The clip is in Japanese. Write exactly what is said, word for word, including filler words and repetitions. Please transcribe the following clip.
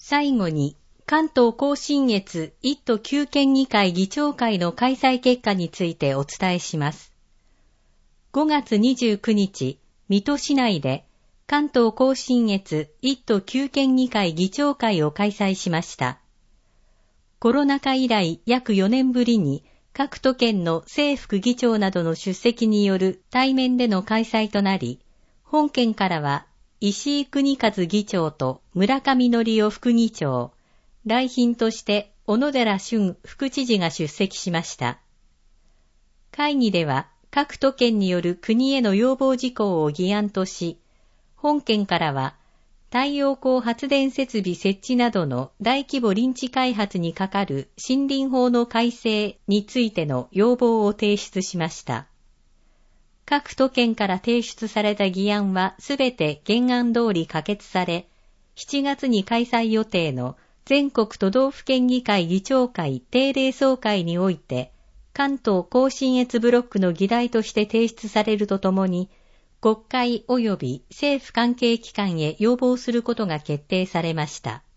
最後に、関東甲信越いっ都きゅう県議会議長会の開催結果についてお伝えします。ごがつにじゅうくにち、水戸市内で関東甲信越いっ都きゅう県議会議長会を開催しました。コロナ禍以来約よねんぶりに各都県の正副議長などの出席による対面での開催となり、本県からは石井邦和議長と村上則夫副議長、来賓として小野寺俊副知事が出席しました。会議では各都県による国への要望事項を議案とし、本県からは太陽光発電設備設置などの大規模林地開発にかかる森林法の改正についての要望を提出しました。各都県から提出された議案はすべて原案通り可決され、しちがつに開催予定の全国都道府県議会議長会定例総会において、関東甲信越ブロックの議題として提出されるとともに、国会及び政府関係機関へ要望することが決定されました。